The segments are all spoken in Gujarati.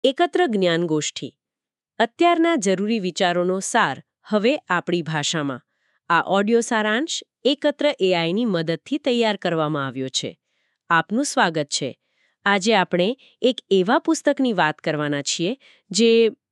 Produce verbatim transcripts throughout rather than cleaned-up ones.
એકત્ર જ્ઞાનગોષ્ઠી અત્યારના જરૂરી વિચારોનો સાર હવે આપણી ભાષામાં આ ઓડિયો સારાંશ એકત્ર એઆઈની મદદથી તૈયાર કરવામાં આવ્યો છે. આપનું સ્વાગત છે. આજે આપણે એક એવા પુસ્તકની વાત કરવાના છીએ જે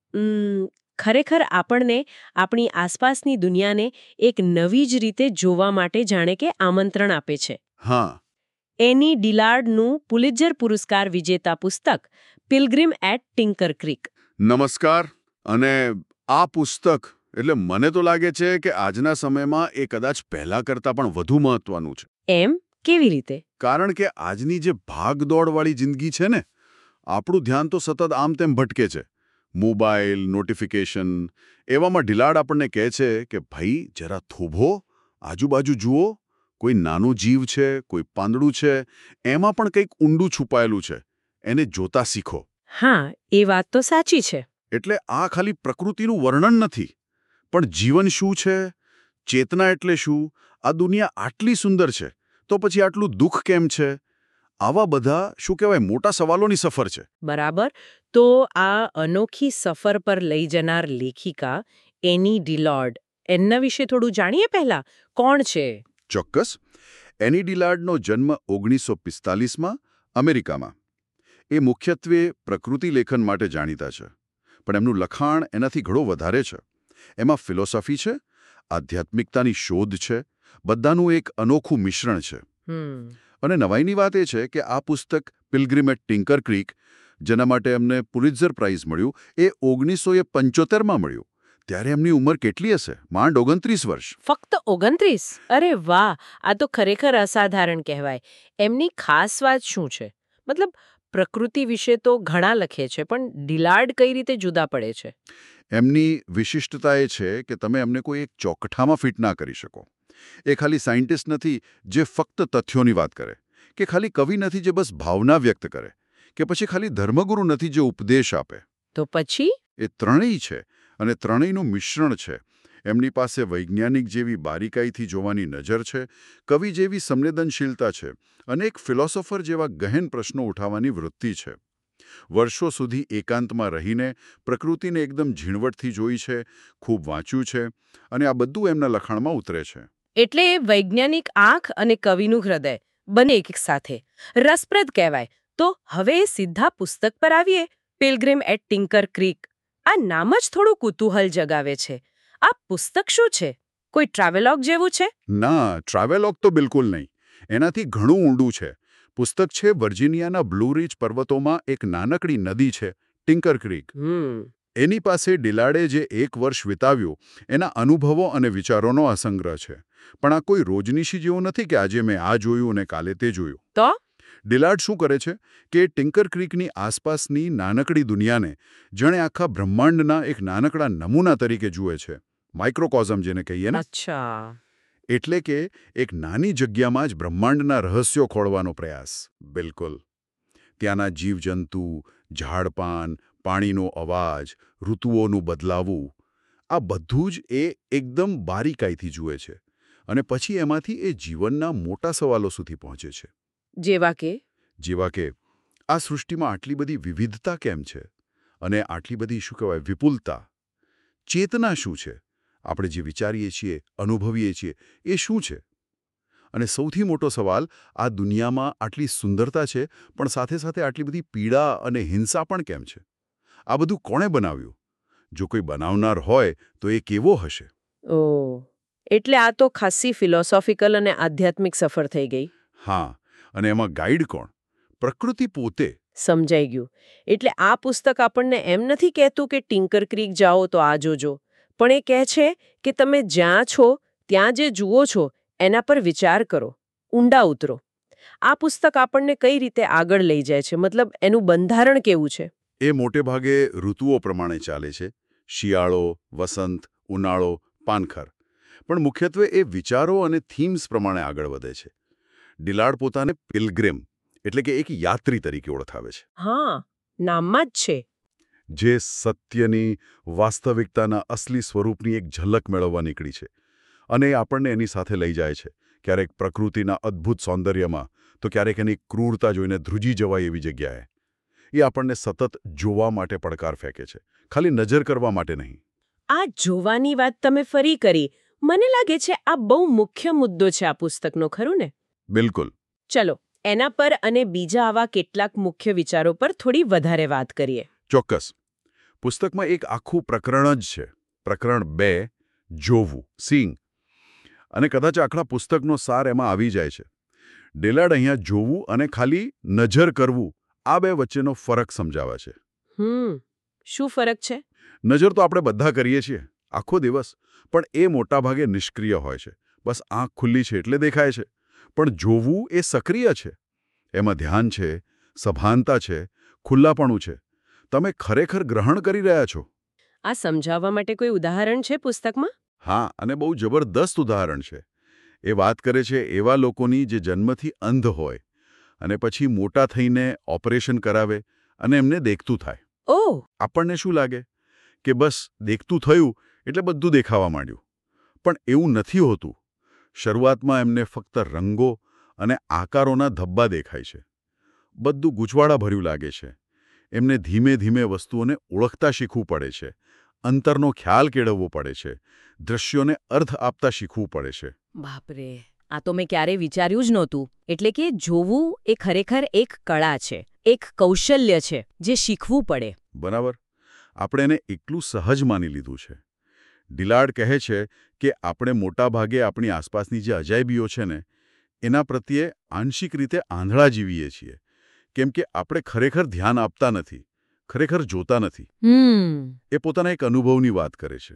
ઉમ, ખરેખર આપણને આપણી આસપાસની દુનિયાને એક નવી જ રીતે જોવા માટે જાણે કે આમંત્રણ આપે છે. હા, એની ડિલાર્ડનું પુલિત્ઝર પુરસ્કાર વિજેતા પુસ્તક પિલગ્રીમ એટ ટિંકર ક્રીક. નમસ્કાર. અને આ પુસ્તક એટલે મને તો લાગે છે કે આજના સમયમાં એ કદાચ પહેલા કરતાં પણ વધુ મહત્વનું છે. એમ કેવી રીતે? કારણ કે આજની જે ભાગદોડવાળી જિંદગી છે ને, આપણું ધ્યાન તો સતત આમ તેમ ભટકે છે. મોબાઈલ, નોટિફિકેશન, એવામાં ઢીલાડ આપણને કહે છે કે ભાઈ જરા થોભો, આજુબાજુ જુઓ, કોઈ નાનું જીવ છે, કોઈ પાંદડું છે, એમાં પણ કંઈક ઊંડું છુપાયેલું છે. એને જોતા શીખો. હા, એ વાત તો સાચી છે. એટલે આ ખાલી પ્રકૃતિનું વર્ણન નથી, પણ જીવન શું છે, ચેતના એટલે શું, આ દુનિયા આટલી સુંદર છે તો પછી આટલું દુઃખ કેમ છે, આવા બધા શું કહેવાય મોટા સવાલોની સફર છે. બરાબર. તો આ અનોખી સફર પર લઈ જનાર લેખિકા એની ડિલોર્ડ, એમના વિશે થોડું જાણીએ પહેલા. કોણ છે? ચોક્કસ. એની ડિલાર્ડનો જન્મ ઓગણીસો પિસ્તાલીસમાં અમેરિકામાં. એ મુખ્યત્વે પ્રકૃતિ લેખન માટે જાણીતા છે, પણ એમનું લખાણ એનાથી ઘણો વધારે છે. એમાં ફિલોસોફી છે, આધ્યાત્મિકતાની શોધ છે, બધાનું એક અનોખું મિશ્રણ છે. હમ અને નવાઈની વાત એ છે કે આ પુસ્તક પિલગ્રીમ એટ ટિંકર ક્રીક, જેના માટે એમને પુલિત્ઝર પ્રાઇઝ મળ્યું, એ ઓગણીસો પંચોતેરમાં મળ્યું. ત્યારે એમની ઉંમર કેટલી હશે? માંડ ઓગણત્રીસ વર્ષ. ફક્ત ઓગણત્રીસ? અરે વાહ, આ તો ખરેખર અસાધારણ કહેવાય. એમની ખાસ વાત શું છે? મતલબ પ્રકૃતિ વિશે તો ઘણા લખે છે, પણ ડિલાર્ડ કઈ રીતે જુદા પડે છે? એમની વિશિષ્ટતા એ છે કે તમે એમને કોઈ એક ચોકઠામાં ફિટ ના કરી શકો. એ ખાલી સાયન્ટિસ્ટ નથી જે ફક્ત તથ્યોની વાત કરે, કે ખાલી કવિ નથી જે બસ ભાવના વ્યક્ત કરે, કે પછી ખાલી ધર્મગુરુ નથી જે ઉપદેશ આપે. તો પછી એ ત્રણેય છે, અને ત્રણેયનું મિશ્રણ છે. એમની પાસે વૈજ્ઞાનિક જેવી બારીકાઈથી જોવાની નજર છે, કવિ જેવી સંવેદનશીલતા છે, અને એક ફિલોસોફર જેવા ગહેન પ્રશ્નો ઉઠાવવાની વૃત્તિ છે. વર્ષો સુધી એકાંતમાં રહીને પ્રકૃતિને એકદમ ઝીણવટથી જોઈ છે, ખૂબ વાંચ્યું છે, અને આ બધું એમના લખાણમાં ઉતરે છે. એટલે વૈજ્ઞાનિક આંખ અને કવિનું હૃદય બંને એક સાથે. રસપ્રદ કહેવાય. તો હવે સીધા પુસ્તક પર આવીએ. Pilgrim at tinker creek. આ નામ જ થોડું કુતૂહલ જગાવે છે. આ પુસ્તક શું છે? કોઈ ટ્રાવેલોગ જેવું છે? ના, ટ્રાવેલોગ તો બિલકુલ નહીં. એનાથી ઘણું ઊંડું છે. પુસ્તક છે વર્જિનિયાના બ્લુ રિજ પર્વતોમાં એક નાનકડી નદી છે, ટિંકર ક્રીક. હમ એની પાસે ડિલાર્ડે જે એક વર્ષ વિતાવ્યું, એના અનુભવો અને વિચારોનો આ સંગ્રહ છે. પણ આ કોઈ રોજનીશી જેવું નથી કે આજે મેં આ જોયું અને કાલે તે જોયું. તો ડિલાર્ડ શું કરે છે કે ટિંકર ક્રીકની આસપાસની નાનકડી દુનિયાને જાણે આખા બ્રહ્માંડના એક નાનકડા નમૂના તરીકે જુએ છે. માઇક્રોકોઝમ જેને કહીએ ને. અચ્છા. એટલે કે એક નાની જગ્યામાં જ બ્રહ્માંડના રહસ્યો ખોળવાનો પ્રયાસ. બિલકુલ. ત્યાંના જીવજંતુ, ઝાડપાન, પાણીનો અવાજ, ઋતુઓનું બદલાવું, આ બધું જ એ એકદમ બારીકાઈથી જુએ છે. અને પછી એમાંથી એ જીવનના મોટા સવાલો સુધી પહોંચે છે. જેવા કે? જેવા કે આ સૃષ્ટિમાં આટલી બધી વિવિધતા કેમ છે? અને આટલી બધી શું કહેવાય વિપુલતા? ચેતના શું છે? આપણે જે વિચારીએ છીએ, અનુભવીએ છીએ, એ શું છે? અને સૌથી મોટો સવાલ, આ દુનિયામાં આટલી સુંદરતા છે, પણ સાથે સાથે આટલી બધી પીડા અને હિંસા પણ કેમ છે? આ બધું કોણે બનાવ્યું? જો કોઈ બનાવનાર હોય તો એ કેવો હશે? ઓહ, એટલે આ તો ખાસી ફિલોસોફિકલ અને આધ્યાત્મિક સફર થઈ ગઈ. હા, અને એમાં ગાઈડ કોણ? પ્રકૃતિ પોતે. સમજાઈ ગયું. એટલે આ પુસ્તક આપણને એમ નથી કહેતું કે ટિંકર ક્રીક જાઓ તો આ જોજો, પણ એ કહે છે કે તમે જ્યાં છો ત્યાં જે જુઓ છો એના પર વિચાર કરો, ઊંડા ઉતરો. આ પુસ્તક આપણને કઈ રીતે આગળ લઈ જાય છે? મતલબ એનું બંધારણ કેવું છે? એ મોટે ભાગે ઋતુઓ પ્રમાણે ચાલે છે. શિયાળો, વસંત, ઉનાળો, પાનખર. પણ મુખ્યત્વે એ વિચારો અને થીમ્સ પ્રમાણે આગળ વધે છે. ડિલાર્ડ પોતાને પિલગ્રીમ એટલે કે એક યાત્રી તરીકે ઓળખાવે છે. હા, નામમાં જ છે. જે સત્યની, વાસ્તવિકતાના અસલી સ્વરૂપની એક ઝલક મેળવવા નીકળી છે. અને એ આપણને એની સાથે લઈ જાય છે. ક્યારેક પ્રકૃતિના અદ્ભુત સૌંદર્યમાં, તો ક્યારેક એની ક્રૂરતા જોઈને ધ્રુજી જવાય એવી જગ્યાએ. એ આપણને સતત જોવા માટે પડકાર ફેંકે છે, ખાલી નજર કરવા માટે નહીં. આ જોવાની વાત તમે ફરી કરી. મને લાગે છે આ બહુ મુખ્ય મુદ્દો છે આ પુસ્તકનો, ખરું ને? બિલકુલ. ચલો એના પર અને બીજા આવા કેટલાક મુખ્ય વિચારો પર થોડી વધારે વાત કરીએ. ચોક્કસ. પુસ્તકમાં એક આખું પ્રકરણ જ છે, પ્રકરણ બે, જોવું, સીંગ. અને કદાચ આખા પુસ્તકનો સાર એમાં આવી જાય છે. ડિલાર્ડ અહીંયા જોવું અને ખાલી નજર કરવું આ બે વચ્ચેનો ફરક સમજાવે છે. હમ શું ફરક છે? નજર તો આપણે બધા કરીએ છીએ આખો દિવસ, પણ એ મોટાભાગે નિષ્ક્રિય હોય છે. બસ આંખ ખુલ્લી છે એટલે દેખાય છે. પણ જોવું એ સક્રિય છે. એમાં ધ્યાન છે, સભાનતા છે, ખુલ્લાપણું છે. તમે ખરેખર ગ્રહણ કરી રહ્યા છો. આ સમજાવવા માટે કોઈ ઉદાહરણ છે પુસ્તકમાં? હા, અને બહુ જબરદસ્ત ઉદાહરણ છે. એ વાત કરે છે એવા લોકોની જે જન્મથી અંધ હોય અને પછી મોટા થઈને ઓપરેશન કરાવે અને એમને દેખતું થાય. ઓહ! આપણને શું લાગે કે બસ દેખતું થયું એટલે બધું દેખાવા માંડ્યું. પણ એવું નથી હોતું. શરૂઆતમાં એમને ફક્ત રંગો અને આકારોના ધબ્બા દેખાય છે. બધું ગૂંચવાડાભર્યું લાગે છે. એમને ધીમે ધીમે વસ્તુઓને ઓળખતા શીખવું પડે છે. અંતરનો ખ્યાલ કેળવવો પડે છે. દ્રશ્યોને અર્થ આપતા શીખવું પડે છે. બાપરે, આ તો મેં ક્યારેય વિચાર્યું જ નહોતું. એટલે કે જોવું એ ખરેખર એક કળા છે, એક કૌશલ્ય છે જે શીખવું પડે. બરાબર. આપણે એને એટલું સહજ માની લીધું છે. ડિલાર્ડ કહે છે કે આપણે મોટાભાગે આપણી આસપાસની જે અજાયબીઓ છે ને એના પ્રત્યે આંશિક રીતે આંધળા જીવીએ છીએ. કેમ કે આપણે ખરેખર ધ્યાન આપતા નથી, ખરેખર જોતા નથી. હમ એ પોતાના એક અનુભવની વાત કરે છે.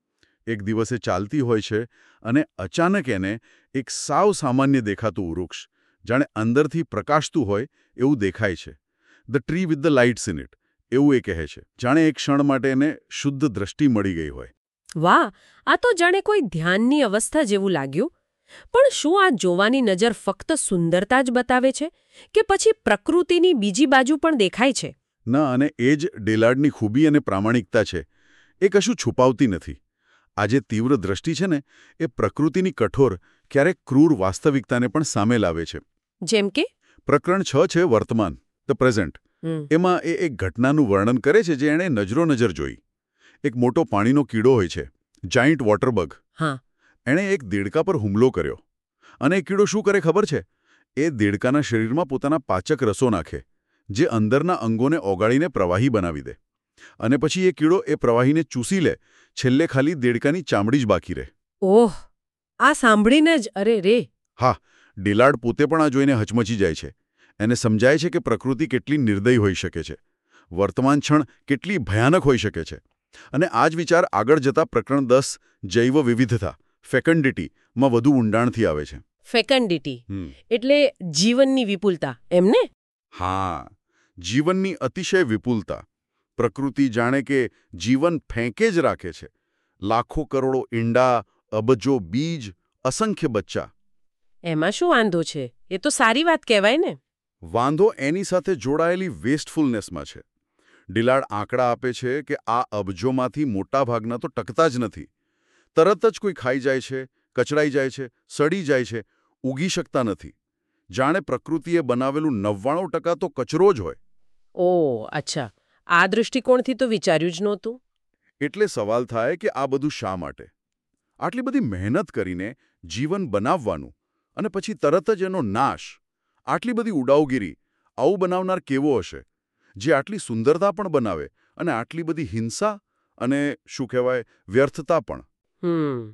એક દિવસે ચાલતી હોય છે અને અચાનક એને એક સાવ સામાન્ય દેખાતું વૃક્ષ, જાણે અંદરથી પ્રકાશતું હોય એવું દેખાય છે. The tree with the lights in it, એવું એ કહે છે. જાણે એક ક્ષણ માટે એને શુદ્ધ દ્રષ્ટિ મળી ગઈ હોય. વાહ, આ તો જાણે કોઈ ધ્યાનની અવસ્થા જેવું લાગ્યું. પણ શું આ જોવાની નજર ફક્ત સુંદરતા જ બતાવે છે કે પછી પ્રકૃતિની બીજી બાજુ પણ દેખાય છે? ના, અને એ જ ડિલાર્ડની ખૂબી અને પ્રામાણિકતા છે. એ કશું છુપાવતી નથી. આ જે તીવ્ર દ્રષ્ટિ છે ને એ પ્રકૃતિની કઠોર, ક્યારેક ક્રૂર વાસ્તવિકતાને પણ સામે લાવે છે. જેમ કે પ્રકરણ છ છે વર્તમાન, ધ પ્રેઝન્ટ. એમાં એ એક ઘટનાનું વર્ણન કરે છે જે એણે નજરો નજર જોઈ. એક મોટો પાણીનો કીડો હોય છે, જાયન્ટ વોટરબગ. હા. એણે એક દેડકા પર હુમલો કર્યો. અને એ કીડો શું કરે ખબર છે? એ દેડકાના શરીરમાં પોતાના પાચક રસો નાખે, જે અંદરના અંગોને ઓગાળીને પ્રવાહી બનાવી દે. અને પછી એ કીડો એ પ્રવાહીને ચૂસી લે. છેલ્લે ખાલી દેડકાની ચામડી જ બાકી રહે. ઓહ, આ સાંભળીને જ અરે રે. હા, ડિલાર્ડ પોતે પણ આ જોઈને હચમચી જાય છે. એને સમજાય છે કે પ્રકૃતિ કેટલી નિર્દયી હોઈ શકે છે. વર્તમાન ક્ષણ કેટલી ભયાનક હોઈ શકે છે. અને આ જ વિચાર આગળ જતા પ્રકરણ દસ, જૈવ વિવિધતા, ફેકન્ડિટી માં વધુ ઊંડાણથી આવે છે. ફેકન્ડિટી એટલે જીવનની વિપુલતા, એમને? હા, જીવનની અતિશય વિપુલતા. પ્રકૃતિ જાણે કે જીવન ફેંકે જ રાખે છે. લાખો કરોડો ઈંડા, અબજો બીજ, અસંખ્ય બચ્ચા. એમાં શું વાંધો છે? એ તો સારી વાત કહેવાય ને. વાંધો એની સાથે જોડાયેલી વેસ્ટફુલનેસમાં છે. ડિલાર્ડ આંકડા આપે છે કે આ અબજોમાંથી મોટાભાગના તો ટકતા જ નથી. તરત જ કોઈ ખાઈ જાય છે, કચડાઈ જાય છે, સડી જાય છે, ઉગી શકતા નથી. જાણે પ્રકૃતિએ બનાવેલું નવ્વાણું ટકા તો કચરો જ હોય. ઓહ, અચ્છા. આ દૃષ્ટિકોણથી તો વિચાર્યું જ નહોતું. એટલે સવાલ થાય કે આ બધું શા માટે? આટલી બધી મહેનત કરીને જીવન બનાવવાનું અને પછી તરત જ એનો નાશ, આટલી બધી ઉડાવગીરી, આવું બનાવનાર કેવો હશે? જે આટલી સુંદરતા પણ બનાવે અને આટલી બધી હિંસા અને શું કહેવાય વ્યર્થતા પણ. હમ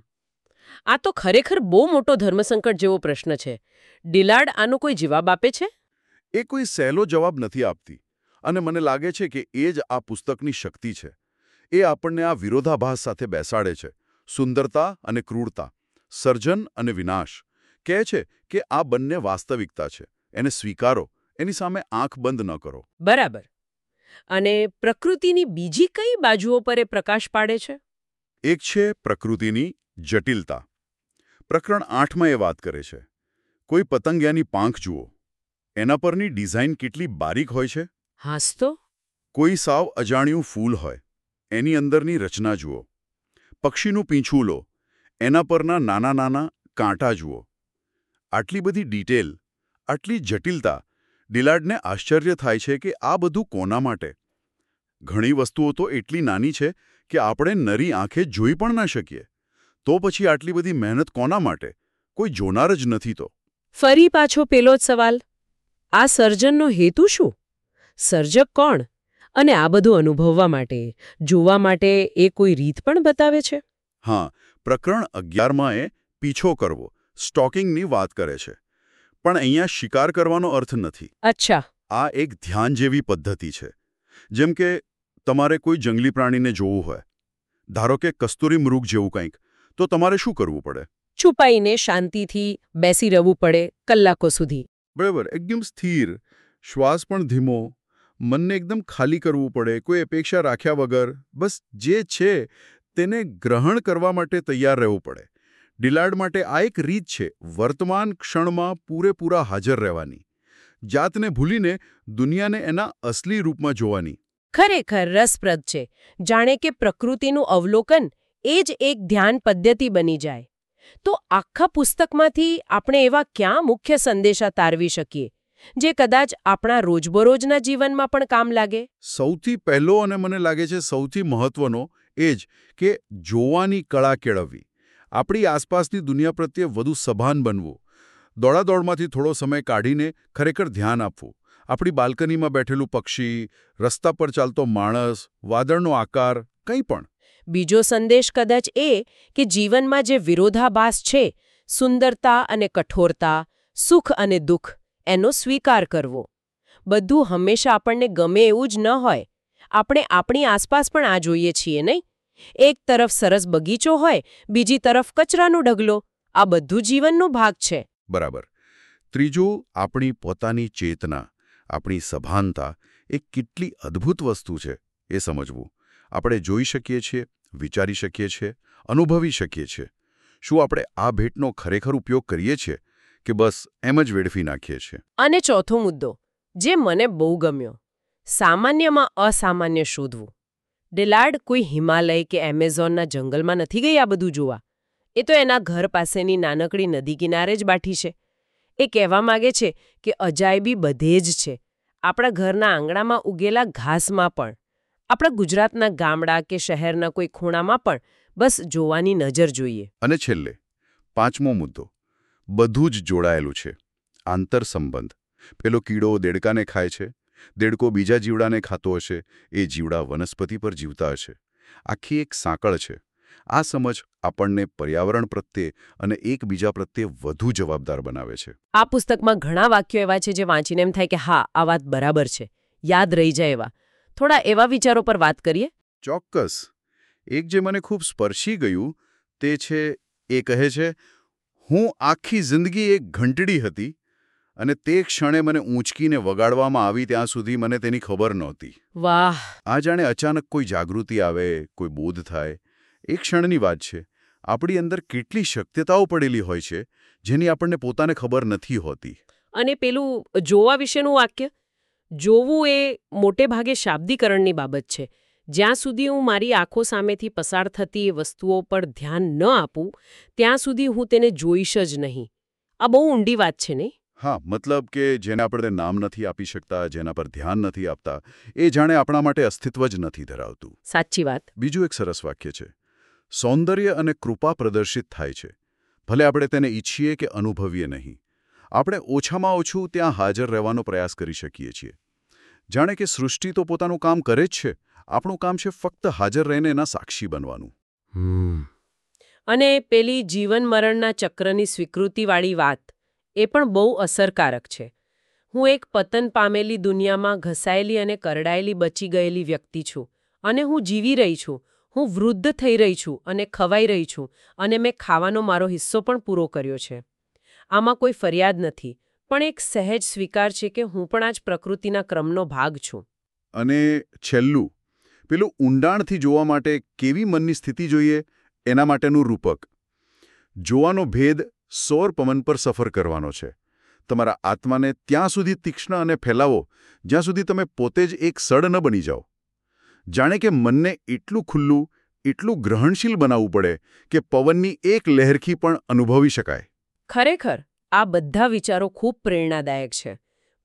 આ તો ખરેખર બહુ મોટો ધર્મસંકટ જેવો પ્રશ્ન છે. ડિલાર્ડ આનો કોઈ જવાબ આપે છે? એ કોઈ સહેલો જવાબ નથી આપતી. અને મને લાગે છે કે એ જ આ પુસ્તકની શક્તિ છે. એ આપણને આ વિરોધાભાસ સાથે બેસાડે છે. સુંદરતા અને ક્રૂરતા, સર્જન અને વિનાશ. કહે છે કે આ બંને વાસ્તવિકતા છે. એને સ્વીકારો, એની સામે આંખ બંધ ન કરો. બરાબર. અને પ્રકૃતિની બીજી કઈ બાજુઓ પર એ પ્રકાશ પાડે છે? એક છે પ્રકૃતિની જટિલતા. પ્રકરણ આઠમાં એ વાત કરે છે. કોઈ પતંગિયાની પાંખ જુઓ. એના પરની ડિઝાઇન કેટલી બારીક હોય છે. હાસ તો. કોઈ સાવ અજાણ્યું ફૂલ હોય, એની અંદરની રચના જુઓ. પક્ષીનું પીંછું લો, એના પરના નાના નાના કાંટા જુઓ. આટલી બધી ડિટેલ, આટલી જટિલતા ડિલાર્ડને આશ્ચર્ય થાય છે કે આ બધું કોના માટે? ઘણી વસ્તુઓ તો એટલી નાની છે કે આપણે નરી આંખે જોઈ પણ ન શકીએ. તો પછી આટલી બધી મહેનત કોના માટે? કોઈ જોનાર જ નથી તો. ફરી પાછો પેલો જ સવાલ, આ સર્જનનો હેતુ શું? સર્જક કોણ? અને આ બધું અનુભવવા માટે, જોવા માટે એ કોઈ રીત પણ બતાવે છે? હા, પ્રકરણ અગિયારમાં એ પીછો કરવો, સ્ટોકિંગની વાત કરે છે. પણ અહીંયા શિકાર કરવાનો અર્થ નથી. અચ્છા. આ એક ધ્યાન જેવી પદ્ધતિ છે. જેમ કે તમારે કોઈ જંગલી પ્રાણીને જોવું હોય, ધારો કે કસ્તુરી મૃગ જેવું કંઈક, તો તમારે શું કરવું પડે? છુપાઈને શાંતિથી બેસી રહેવું પડે કલાકો સુધી. બરાબર, એકદમ સ્થિર, શ્વાસ પણ ધીમો, મનને એકદમ ખાલી કરવું પડે, કોઈ અપેક્ષા રાખ્યા વગર, બસ જે છે તેને ગ્રહણ કરવા માટે તૈયાર રહેવું પડે. ડિલાર્ડ માટે આ એક રીત છે વર્તમાન ક્ષણમાં પૂરેપૂરા હાજર રહેવાની, જાતને ભૂલીને દુનિયાને એના અસલી રૂપમાં જોવાની. ખરેખર રસપ્રદ છે. જાણે કે પ્રકૃતિનું અવલોકન એ જ એક ધ્યાન પદ્ધતિ બની જાય. તો આખા પુસ્તકમાંથી આપણે એવા ક્યાં મુખ્ય સંદેશા તારવી શકીએ જે કદાચ આપણા રોજબરોજના જીવનમાં પણ કામ લાગે? સૌથી પહેલો અને મને લાગે છે સૌથી મહત્વનો એ જ કે જોવાની કળા કેળવવી. આપણી આસપાસની દુનિયા પ્રત્યે વધુ સભાન બનવું. દોડાદોડમાંથી થોડો સમય કાઢીને ખરેખર ધ્યાન આપવું. આપણી બાલ્કનીમાં બેઠેલું પક્ષી, રસ્તા પર ચાલતો માણસ, વાદળનો આકાર, કંઈ પણ. બીજો સંદેશ કદાચ એ કે જીવનમાં જે વિરોધાભાસ છે, સુંદરતા અને કઠોરતા, સુખ અને દુઃખ, એનો સ્વીકાર કરવો. બધું હંમેશા આપણને ગમે એવું જ ન હોય. આપણે આપણી આસપાસ પણ આ જોઈએ છીએ નહીં? એક તરફ સરસ બગીચો હોય, બીજી તરફ કચરાનો ઢગલો. આ બધું જીવનનો ભાગ છે. બરાબર. ત્રીજું, આપણી પોતાની ચેતના, આપણી સભાનતા એ કેટલી અદ્ભુત વસ્તુ છે એ સમજવું. આપણે જોઈ શકીએ છીએ, વિચારી શકીએ છીએ, અનુભવી શકીએ છીએ. શું આપણે આ ભેટનો ખરેખર ઉપયોગ કરીએ છીએ કે બસ એમ જ વેડફી નાખીએ છીએ? અને ચોથો મુદ્દો, જે મને બહુ ગમ્યો, સામાન્યમાં અસામાન્ય શોધવું. ડિલાર્ડ કોઈ હિમાલય કે એમેઝોનના જંગલમાં નથી ગઈ આ બધું જોવા. એ તો એના ઘર પાસેની નાનકડી નદી કિનારે જ બાઠી છે. એ કહેવા માંગે છે કે અજાયબી બધે જ છે. આપણા ઘરના આંગણામાં ઉગેલા ઘાસમાં પણ, આપણા ગુજરાતના ગામડા કે શહેરના કોઈ ખૂણામાં પણ બસ જોવાની નજર જોઈએ. અને છેલ્લે પાંચમો મુદ્દો, બધું જ જોડાયેલું છે. આંતરસંબંધ. પેલો કીડો દેડકાને ખાય છે, દેડકો બીજા જીવડાને ખાતો હશે, એ જીવડા વનસ્પતિ પર જીવતા હશે. આખી એક સાંકળ છે. આ સમજ આપણને પર્યાવરણ પ્રત્યે અને એકબીજા પ્રત્યે વધુ જવાબદાર બનાવે છે. આ પુસ્તકમાં ઘણા વાક્યો એવા છે જે વાંચીને એમ થાય કે હા, આ વાત બરાબર છે, યાદ રહી જાય એવા. થોડા એવા વિચારો પર વાત કરીએ. ચોક્કસ. એક જે મને ખૂબ સ્પર્શી ગયું તે છે, એ કહે છે, હું આખી જિંદગી એક ઘંટડી હતી અને તે ક્ષણે મને ઊંચકીને વગાડવામાં આવી ત્યાં સુધી મને તેની ખબર નહોતી. વાહ! આ જાણે અચાનક કોઈ જાગૃતિ આવે, કોઈ બોધ થાય. એક ક્ષણની વાત છે. આપણી અંદર કેટલી શક્યતાઓ પડેલી હોય છે જેની આપણને પોતાને ખબર નથી હોતી. અને પેલું જોવા વિશેનું વાક્ય, જોવું એ મોટે ભાગે શાબ્દિકરણની બાબત છે. જ્યાં સુધી હું મારી આંખો સામેથી પસાર થતી એ વસ્તુઓ પર ધ્યાન ન આપું, ત્યાં સુધી હું તેને જોઈશ જ નહીં. આ બહુ ઊંડી વાત છે નહીં? હા, મતલબ કે જેને આપણે નામ નથી આપી શકતા, જેના પર ધ્યાન નથી આપતા, એ જાણે આપણા માટે અસ્તિત્વ જ નથી ધરાવતું. સાચી વાત. બીજું એક સરસ વાક્ય છે, સૌંદર્ય અને કૃપા પ્રદર્શિત થાય છે, ભલે આપણે તેને ઈચ્છીએ કે અનુભવીએ નહીં. આપણે ઓછામાં ઓછું ત્યાં હાજર રહેવાનો પ્રયાસ કરી શકીએ છીએ. જાણે કે સૃષ્ટિ તો પોતાનું કામ કરે જ છે, આપણું કામ છે ફક્ત હાજર રહીને એના સાક્ષી બનવાનું. અને પેલી જીવન મરણના ચક્રની સ્વીકૃતિવાળી વાત, એ પણ બહુ અસરકારક છે. હું એક પતન પામેલી દુનિયામાં ઘસાયેલી અને કરડાયેલી બચી ગયેલી વ્યક્તિ છું, અને હું જીવી રહી છું. હું વૃદ્ધ થઈ રહી છું અને ખવાઈ રહી છું, અને મેં ખાવાનો મારો હિસ્સો પણ પૂરો કર્યો છે. આમાં કોઈ ફરિયાદ નથી, પણ એક સહેજ સ્વીકાર છે કે હું પણ આ જ પ્રકૃતિના ક્રમનો ભાગ છું. અને છેલ્લું, પેલું ઊંડાણથી જોવા માટે કેવી મનની સ્થિતિ જોઈએ એના માટેનું રૂપક. જોવાનો ભેદ સૌર પવન પર સફર કરવાનો છે. તમારા આત્માને ત્યાં સુધી તીક્ષ્ણ અને ફેલાવો જ્યાં સુધી તમે પોતે જ એક સડ ન બની જાઓ. જાણે કે મનને એટલું ખુલ્લું, એટલું ગ્રહણશીલ બનાવવું પડે કે પવનની એક લહેરખી પણ અનુભવી શકાય. ખરેખર આ બધા વિચારો ખૂબ પ્રેરણાદાયક છે.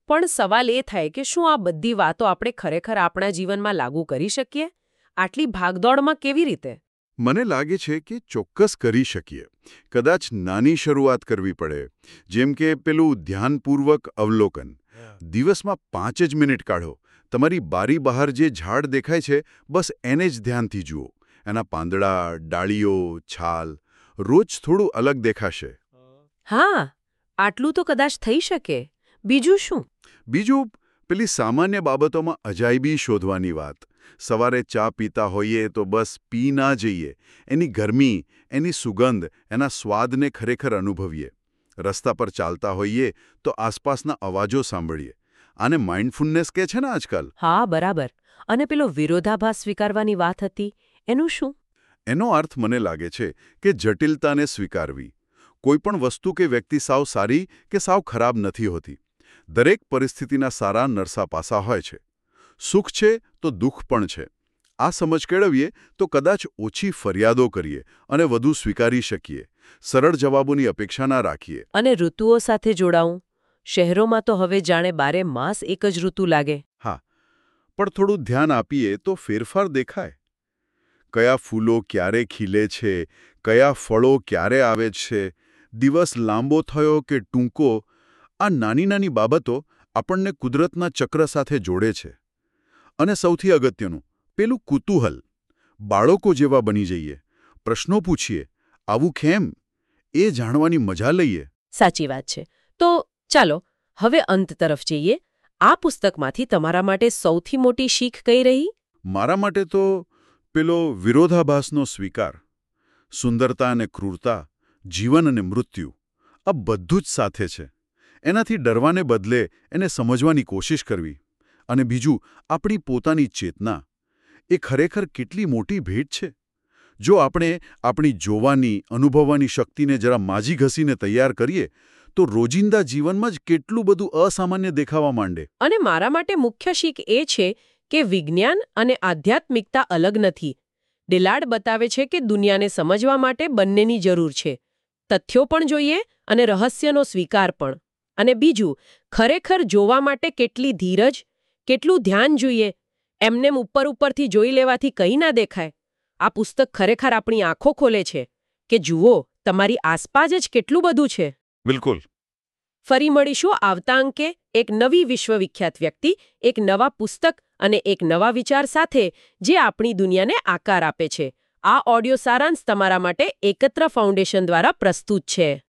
પણ સવાલ એ થાય કે શું આ બધી વાતો આપણે ખરેખર આપણા જીવનમાં લાગુ કરી શકીએ? આટલી ભાગદોડમાં કેવી રીતે? મને લાગે છે કે ચોક્કસ કરી શકીએ. કદાચ નાની શરૂઆત કરવી પડે, જેમ કે પેલું ધ્યાનપૂર્વક અવલોકન. દિવસમાં પાંચ જ મિનિટ કાઢો. તમારી બારી બહાર જે ઝાડ દેખાય છે, બસ એને જ ધ્યાનથી જુઓ. એના પાંદડા, ડાળીઓ, છાલ રોજ થોડું અલગ દેખાશે. હા, આટલું તો કદાચ થઈ શકે. બીજું શું? બીજું, પેલી સામાન્ય બાબતોમાં અજાયબી શોધવાની વાત. સવારે ચા પીતા હોઈએ તો બસ પી ના જઈએ. એની ગરમી, એની સુગંધ, એના સ્વાદને ખરેખર અનુભવીએ. રસ્તા પર ચાલતા હોઈએ તો આસપાસના અવાજો સાંભળીએ. આને માઇન્ડફુલનેસ કહે છે ને આજકાલ. હા, બરાબર. અને પેલો વિરોધાભાસ સ્વીકારવાની વાત હતી, એનું શું? એનો અર્થ મને લાગે છે કે જટિલતાને સ્વીકારવી. કોઈપણ વસ્તુ કે વ્યક્તિ સાવ સારી કે સાવ ખરાબ નથી હોતી. દરેક પરિસ્થિતિના સારા નરસા પાસા હોય છે. સુખ છે તો દુઃખ પણ છે. આ સમજ કેળવીએ તો કદાચ ઓછી ફરિયાદો કરીએ અને વધુ સ્વીકારી શકીએ. સરળ જવાબોની અપેક્ષા ના રાખીએ. અને ઋતુઓ સાથે જોડાવું. શહેરોમાં તો હવે જાણે બારે માસ એક જ ઋતુ લાગે. હા, પણ થોડું ધ્યાન આપીએ તો ફેરફાર દેખાય. કયા ફૂલો ક્યારે ખીલે છે, કયા ફળો ક્યારે આવે છે, દિવસ લાંબો થયો કે ટૂંકો, આ નાની નાની બાબતો આપણને કુદરતના ચક્ર સાથે જોડે છે. અને સૌથી અગત્યનું, પેલું કુતૂહલ. બાળકો જેવા બની જઈએ. પ્રશ્નો પૂછીએ. આવું કેમ? એ જાણવાની મજા લઈએ. સાચી વાત છે. તો ચાલો હવે અંત તરફ જઈએ. આ પુસ્તકમાંથી તમારા માટે સૌથી મોટી શીખ કઈ રહી? મારા માટે તો પેલો વિરોધાભાસનો સ્વીકાર. સુંદરતા અને ક્રૂરતા, જીવન અને મૃત્યુ, આ બધું જ સાથે છે. એનાથી ડરવાને બદલે એને સમજવાની કોશિશ કરવી. અને બીજું, આપણી પોતાની ચેતના. એ ખરેખર કેટલી મોટી ભેટ છે. જો આપણે આપણી જોવાની, અનુભવવાની શક્તિને જરા માજી ઘસીને તૈયાર કરીએ તો રોજિંદા જીવનમાં જ કેટલું બધું અસામાન્ય દેખાવા માંડે. અને મારા માટે મુખ્ય શીખ એ છે કે વિજ્ઞાન અને આધ્યાત્મિકતા અલગ નથી. ડિલાર્ડ બતાવે છે કે દુનિયાને સમજવા માટે બંનેની જરૂર છે. તથ્યો પણ જોઈએ અને રહસ્યનો સ્વીકાર પણ. અને બીજું, ખરેખર જોવા માટે કેટલી ધીરજ, કેટલું ધ્યાન જોઈએ. એમનેમ ઉપર ઉપરથી જોઈ લેવાથી કંઈ ના દેખાય. આ પુસ્તક ખરેખર આપણી આંખો ખોલે છે કે જુઓ, તમારી આસપાસ જ કેટલું બધું છે. બિલકુલ. ફરી મળીશું આવતા અંકે એક નવી વિશ્વવિખ્યાત વ્યક્તિ, એક નવા પુસ્તક અને એક નવા વિચાર સાથે જે આપણી દુનિયાને આકાર આપે છે. આ ઓડિયો સારાંશ તમારા માટે એકત્ર ફાઉન્ડેશન દ્વારા પ્રસ્તુત છે.